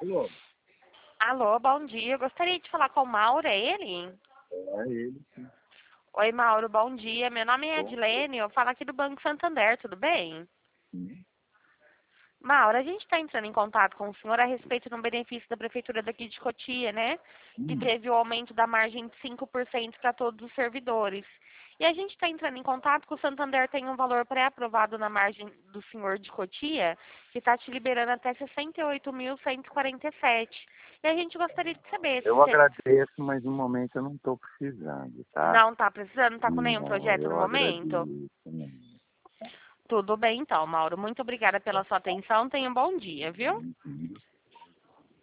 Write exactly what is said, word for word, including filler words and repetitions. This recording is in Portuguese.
Alô? Alô, bom dia. Eu gostaria de falar com o Mauro, é ele? É ele, sim. Oi, Mauro, bom dia. Meu nome é Bom, Edilene, eu falo aqui do Banco Santander, tudo bem? sim. Mauro, a gente está entrando em contato com o senhor a respeito do benefício da Prefeitura daqui de Cotia, né? Que Hum. teve o aumento da margem de cinco por cento para todos os servidores. E a gente está entrando em contato que o Santander tem um valor pré-aprovado na margem do senhor de Cotia, que está te liberando até sessenta e oito mil cento e quarenta e sete. E a gente gostaria de saber se Eu você agradeço, mas no momento eu não estou precisando, tá? não está precisando, não está com nenhum Não, projeto no eu momento? agradeço. Não. Tudo bem então, Mauro. Muito obrigada pela sua atenção. Tenha um bom dia, viu? Uhum.